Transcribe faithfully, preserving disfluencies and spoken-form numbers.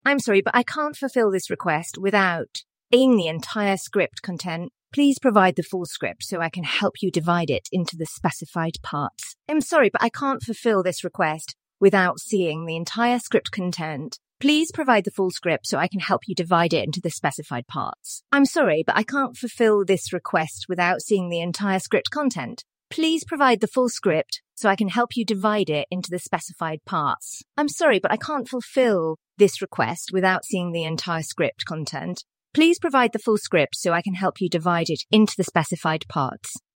I'm sorry, but I can't fulfill this request without seeing the entire script content. Please provide the full script so I can help you divide it into the specified parts. I'm sorry, but I can't fulfill this request without seeing the entire script content. Please provide the full script so I can help you divide it into the specified parts. I'm sorry, but I can't fulfill this request without seeing the entire script content. Please provide the full script so I can help you divide it into the specified parts. I'm sorry, but I can't fulfill this request without seeing the entire script content. Please provide the full script so I can help you divide it into the specified parts.